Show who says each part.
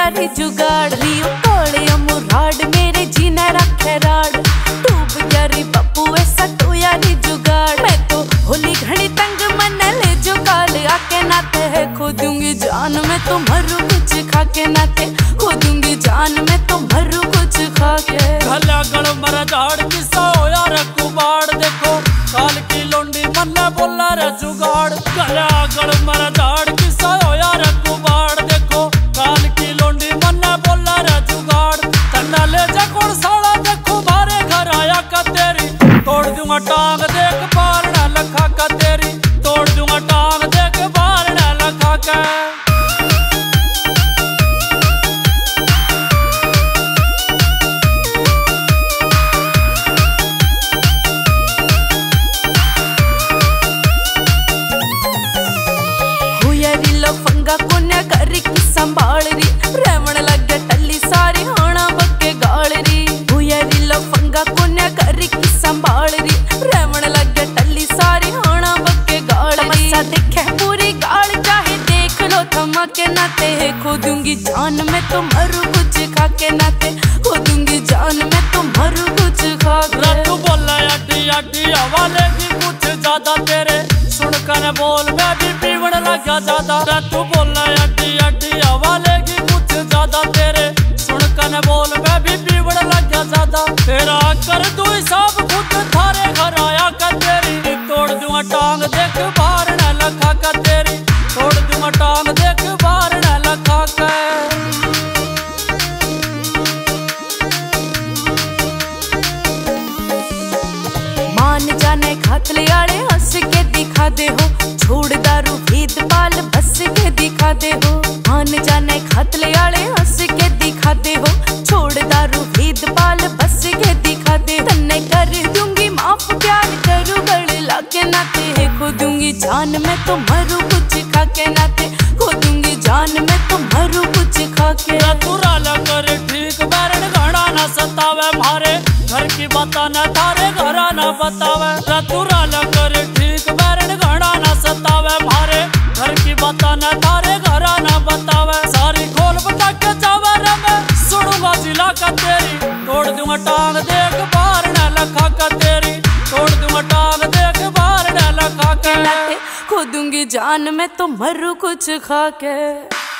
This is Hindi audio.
Speaker 1: यारी जुगाड़ रियो कोले मुराड मेरे जीने रखे राड डूब यारी पप्पू ऐसा तो यारी जुगाड़ मैं तो होली घड़ी तंग मन ले जो काल आके नाते है खो दूंगी जान में तो मरू कुछ खा के नाते खो दूंगी जान में तो मरू कुछ खा के
Speaker 2: गला गल मरा झाड़ किसा होया रे कुबाड़ देखो काल की लोंडी मन बोला रे जुगाड़ गला गल मरा झाड़ किसा होया रे कुबाड़ देखो काल की लोंडी मन बोला रे जुगाड़ तन्ना ले जा कौन साला देखो बारे घर आया का तेरी तोड़ दूंगा टांग देख बार ना लखा का तेरी तोड़ दूंगा टांग देख बार ना लखा का
Speaker 1: फंगा कोन्या करी की संभाल री रेवण लगे टल्ली सारी होना बक्के गाल री भूयरी लो फंगा कोन्या करी की संभाल री रेवण लगे टल्ली सारी होना बक्के गाल री मसा देखे पूरी गाल चाहे देख लो थमा के नाते खो दूंगी जान में तो मरू कुछ खा के नाते खो दूंगी जान में तो मरू कुछ खा के
Speaker 2: तू बोला अड्डी अड्डी हवाले की कुछ ज्यादा तेरे सुन कर बोल मैं भी पीवण लगा ज्यादा तू बोला अड्डी अड्डी हवाले की कुछ ज्यादा तेरे सुन कर बोल मैं भी पीवण लगा ज्यादा तेरा कर तू हिसाब खुद थारे घर आया कर तेरी तोड़ दूंगा टांग देख बाहर न लखा कर तेरी तोड़ दूंगा टांग देख बाहर न लखा कर
Speaker 1: मान जाने खातले आले हंस के दिखा दे हो छोड़ दारू भेद पाल बस के दिखा दे हो मान जाने खातले आले हंस के दिखा दे हो छोड़ दारू भेद पाल बस के दिखा दे तन्ने कर दूंगी माफ प्यार करू गल लाके नाते है खो दूंगी जान में तो मरू कुछ खा के नाते खो दूंगी जान में तो मरू कुछ खा के
Speaker 2: तुरा लगर ठीक बैरण घड़ा ना सतावे मारे घर की बाता न थारे घरा न बतावे तुरा लगर ठीक बैरण घड़ा न सतावे मारे घर की बाता न थारे घरा न बतावे सारी खोल बता के जावे रे मैं सुनूंगा जिला का तेरी तोड़ दूंगा टांग देख बाहर न लखा का तेरी तोड़ दूंगा टांग देख बाहर न लखा के
Speaker 1: खो दूंगी जान में तो मरू कुछ खा के।